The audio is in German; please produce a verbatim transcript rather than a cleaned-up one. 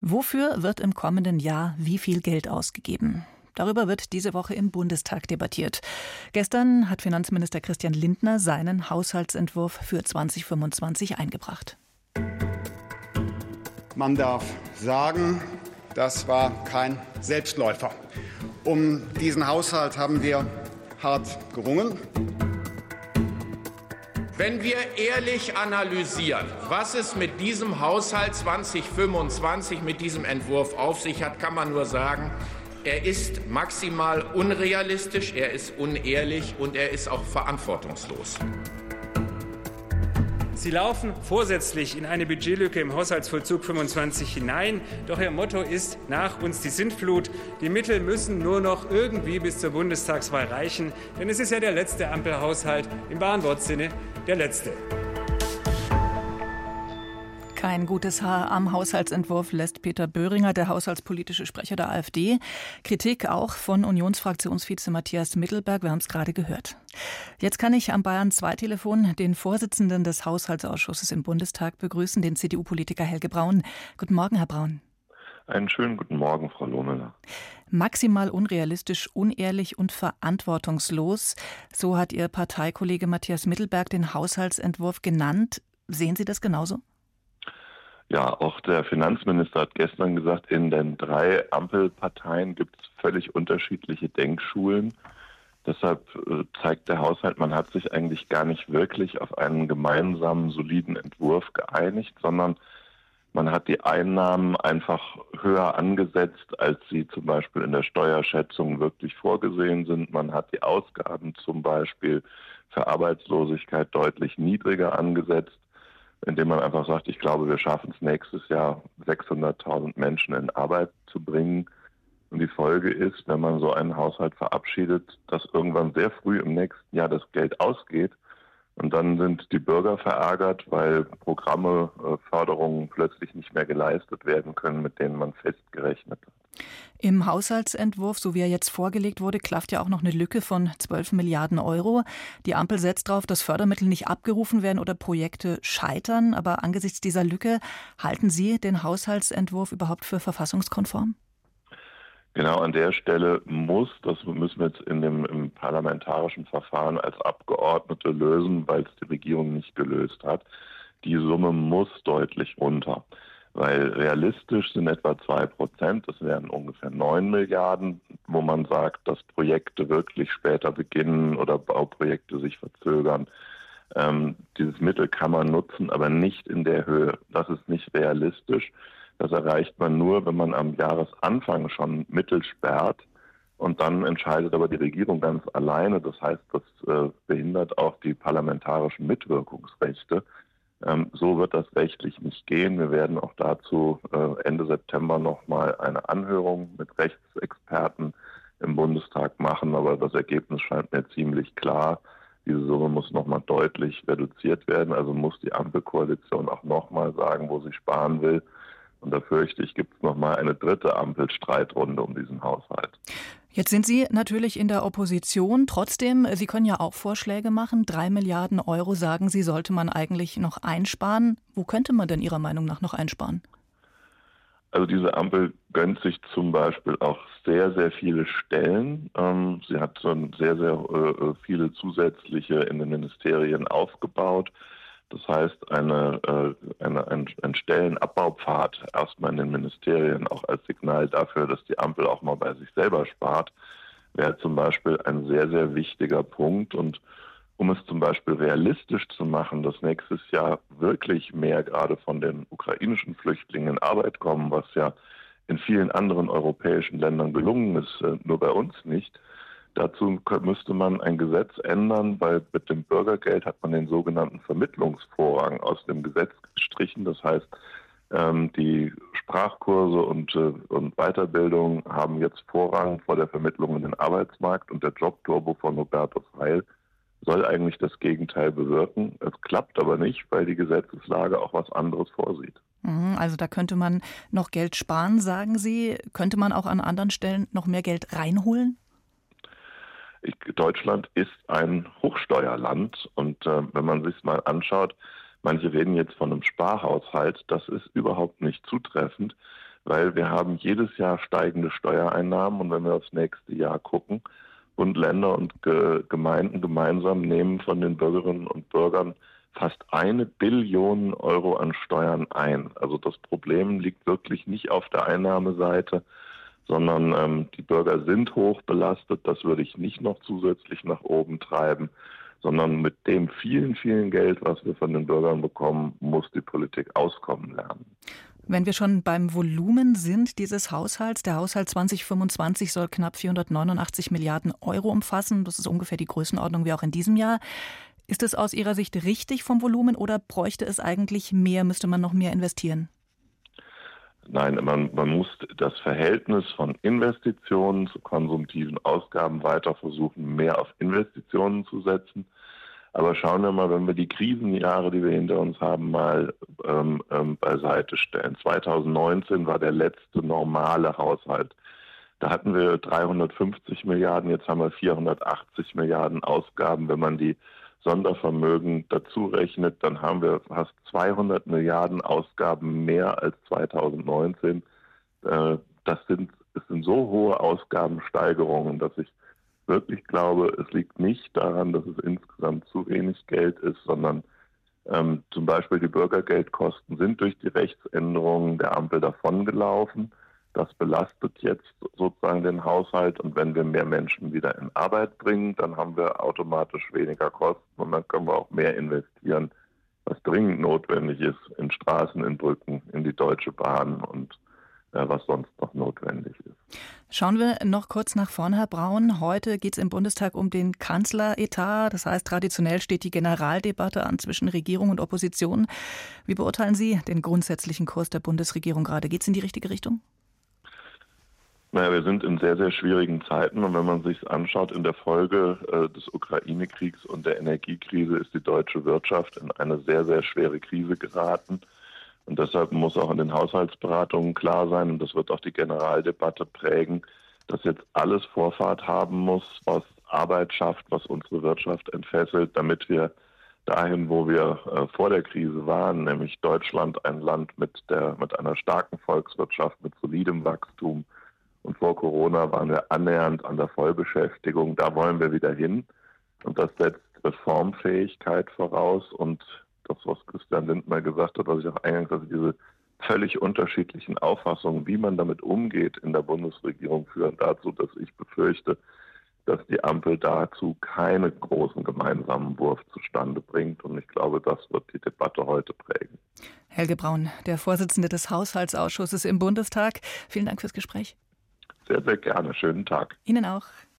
Wofür wird im kommenden Jahr wie viel Geld ausgegeben? Darüber wird diese Woche im Bundestag debattiert. Gestern hat Finanzminister Christian Lindner seinen Haushaltsentwurf für zwanzig fünfundzwanzig eingebracht. Man darf sagen, das war kein Selbstläufer. Um diesen Haushalt haben wir hart gerungen. Wenn wir ehrlich analysieren, was es mit diesem Haushalt zwanzig fünfundzwanzig, mit diesem Entwurf auf sich hat, kann man nur sagen, er ist maximal unrealistisch, er ist unehrlich und er ist auch verantwortungslos. Sie laufen vorsätzlich in eine Budgetlücke im Haushaltsvollzug fünfundzwanzig hinein. Doch Ihr Motto ist, nach uns die Sintflut. Die Mittel müssen nur noch irgendwie bis zur Bundestagswahl reichen. Denn es ist ja der letzte Ampelhaushalt, im wahren Wortsinne der letzte. Kein gutes Haar am Haushaltsentwurf lässt Peter Böhringer, der haushaltspolitische Sprecher der AfD. Kritik auch von Unionsfraktionsvize Matthias Mittelberg, wir haben es gerade gehört. Jetzt kann ich am Bayern zwei Telefon den Vorsitzenden des Haushaltsausschusses im Bundestag begrüßen, den C D U-Politiker Helge Braun. Guten Morgen, Herr Braun. Einen schönen guten Morgen, Frau Lohmüller. Maximal unrealistisch, unehrlich und verantwortungslos, so hat Ihr Parteikollege Matthias Mittelberg den Haushaltsentwurf genannt. Sehen Sie das genauso? Ja, auch der Finanzminister hat gestern gesagt, in den drei Ampelparteien gibt es völlig unterschiedliche Denkschulen. Deshalb äh, zeigt der Haushalt, man hat sich eigentlich gar nicht wirklich auf einen gemeinsamen, soliden Entwurf geeinigt, sondern man hat die Einnahmen einfach höher angesetzt, als sie zum Beispiel in der Steuerschätzung wirklich vorgesehen sind. Man hat die Ausgaben zum Beispiel für Arbeitslosigkeit deutlich niedriger angesetzt, indem man einfach sagt, ich glaube, wir schaffen es nächstes Jahr, sechshunderttausend Menschen in Arbeit zu bringen. Und die Folge ist, wenn man so einen Haushalt verabschiedet, dass irgendwann sehr früh im nächsten Jahr das Geld ausgeht. Und dann sind die Bürger verärgert, weil Programme, Förderungen plötzlich nicht mehr geleistet werden können, mit denen man festgerechnet hat. Im Haushaltsentwurf, so wie er jetzt vorgelegt wurde, klafft ja auch noch eine Lücke von zwölf Milliarden Euro. Die Ampel setzt darauf, dass Fördermittel nicht abgerufen werden oder Projekte scheitern. Aber angesichts dieser Lücke, halten Sie den Haushaltsentwurf überhaupt für verfassungskonform? Genau an der Stelle muss, das müssen wir jetzt in dem im parlamentarischen Verfahren als Abgeordnete lösen, weil es die Regierung nicht gelöst hat. Die Summe muss deutlich runter, weil realistisch sind etwa zwei Prozent, das wären ungefähr neun Milliarden, wo man sagt, dass Projekte wirklich später beginnen oder Bauprojekte sich verzögern. Ähm, dieses Mittel kann man nutzen, aber nicht in der Höhe. Das ist nicht realistisch. Das erreicht man nur, wenn man am Jahresanfang schon Mittel sperrt und dann entscheidet aber die Regierung ganz alleine. Das heißt, das äh, behindert auch die parlamentarischen Mitwirkungsrechte. Ähm, so wird das rechtlich nicht gehen. Wir werden auch dazu äh, Ende September nochmal eine Anhörung mit Rechtsexperten im Bundestag machen, aber das Ergebnis scheint mir ziemlich klar. Diese Summe muss nochmal deutlich reduziert werden, also muss die Ampelkoalition auch nochmal sagen, wo sie sparen will. Und da fürchte ich, gibt es nochmal eine dritte Ampelstreitrunde um diesen Haushalt. Jetzt sind Sie natürlich in der Opposition. Trotzdem, Sie können ja auch Vorschläge machen. Drei Milliarden Euro, sagen Sie, sollte man eigentlich noch einsparen. Wo könnte man denn Ihrer Meinung nach noch einsparen? Also diese Ampel gönnt sich zum Beispiel auch sehr, sehr viele Stellen. Ähm, sie hat so sehr, sehr äh, viele zusätzliche in den Ministerien aufgebaut. Das heißt, eine, äh, eine, ein, ein Stellenabbaupfad erstmal in den Ministerien auch als Signal dafür, dass die Ampel auch mal bei sich selber spart, wäre zum Beispiel ein sehr, sehr wichtiger Punkt. Und um es zum Beispiel realistisch zu machen, dass nächstes Jahr wirklich mehr gerade von den ukrainischen Flüchtlingen in Arbeit kommen, was ja in vielen anderen europäischen Ländern gelungen ist, äh, nur bei uns nicht. Dazu müsste man ein Gesetz ändern, weil mit dem Bürgergeld hat man den sogenannten Vermittlungsvorrang aus dem Gesetz gestrichen. Das heißt, die Sprachkurse und, und Weiterbildung haben jetzt Vorrang vor der Vermittlung in den Arbeitsmarkt und der Jobturbo von Hubertus Heil soll eigentlich das Gegenteil bewirken. Es klappt aber nicht, weil die Gesetzeslage auch was anderes vorsieht. Also da könnte man noch Geld sparen, sagen Sie. Könnte man auch an anderen Stellen noch mehr Geld reinholen? Ich, Deutschland ist ein Hochsteuerland und äh, wenn man sich mal anschaut, manche reden jetzt von einem Sparhaushalt, das ist überhaupt nicht zutreffend, weil wir haben jedes Jahr steigende Steuereinnahmen und wenn wir aufs nächste Jahr gucken, Bund, Länder und Ge- Gemeinden gemeinsam nehmen von den Bürgerinnen und Bürgern fast eine Billion Euro an Steuern ein. Also das Problem liegt wirklich nicht auf der Einnahmeseite, sondern ähm, die Bürger sind hoch belastet. Das würde ich nicht noch zusätzlich nach oben treiben, sondern mit dem vielen, vielen Geld, was wir von den Bürgern bekommen, muss die Politik auskommen lernen. Wenn wir schon beim Volumen sind dieses Haushalts, der Haushalt zwanzig fünfundzwanzig soll knapp vierhundertneunundachtzig Milliarden Euro umfassen. Das ist ungefähr die Größenordnung wie auch in diesem Jahr. Ist es aus Ihrer Sicht richtig vom Volumen oder bräuchte es eigentlich mehr, müsste man noch mehr investieren? Nein, man, man muss das Verhältnis von Investitionen zu konsumtiven Ausgaben weiter versuchen, mehr auf Investitionen zu setzen. Aber schauen wir mal, wenn wir die Krisenjahre, die wir hinter uns haben, mal ähm, ähm, beiseite stellen. zweitausendneunzehn war der letzte normale Haushalt. Da hatten wir dreihundertfünfzig Milliarden, jetzt haben wir vierhundertachtzig Milliarden Ausgaben. Wenn man die Sondervermögen dazu rechnet, dann haben wir fast zweihundert Milliarden Ausgaben mehr als zweitausendneunzehn. Äh, das sind, das sind so hohe Ausgabensteigerungen, dass ich wirklich glaube, es liegt nicht daran, dass es insgesamt zu wenig Geld ist, sondern ähm, zum Beispiel die Bürgergeldkosten sind durch die Rechtsänderungen der Ampel davongelaufen. Das belastet jetzt sozusagen den Haushalt und wenn wir mehr Menschen wieder in Arbeit bringen, dann haben wir automatisch weniger Kosten und dann können wir auch mehr investieren, was dringend notwendig ist, in Straßen, in Brücken, in die Deutsche Bahn und äh, was sonst noch notwendig ist. Schauen wir noch kurz nach vorne, Herr Braun. Heute geht es im Bundestag um den Kanzleretat. Das heißt, traditionell steht die Generaldebatte an zwischen Regierung und Opposition. Wie beurteilen Sie den grundsätzlichen Kurs der Bundesregierung gerade? Geht es in die richtige Richtung? Naja, wir sind in sehr, sehr schwierigen Zeiten und wenn man sich anschaut, in der Folge äh, des Ukraine-Kriegs und der Energiekrise ist die deutsche Wirtschaft in eine sehr, sehr schwere Krise geraten. Und deshalb muss auch in den Haushaltsberatungen klar sein, und das wird auch die Generaldebatte prägen, dass jetzt alles Vorfahrt haben muss, was Arbeit schafft, was unsere Wirtschaft entfesselt, damit wir dahin, wo wir äh, vor der Krise waren, nämlich Deutschland, ein Land mit, der, mit einer starken Volkswirtschaft, mit solidem Wachstum, und vor Corona waren wir annähernd an der Vollbeschäftigung. Da wollen wir wieder hin. Und das setzt Reformfähigkeit voraus. Und das, was Christian Lindner gesagt hat, was ich auch eingangs hatte, diese völlig unterschiedlichen Auffassungen, wie man damit umgeht in der Bundesregierung, führen dazu, dass ich befürchte, dass die Ampel dazu keinen großen gemeinsamen Wurf zustande bringt. Und ich glaube, das wird die Debatte heute prägen. Helge Braun, der Vorsitzende des Haushaltsausschusses im Bundestag. Vielen Dank fürs Gespräch. Sehr, sehr gerne. Schönen Tag. Ihnen auch.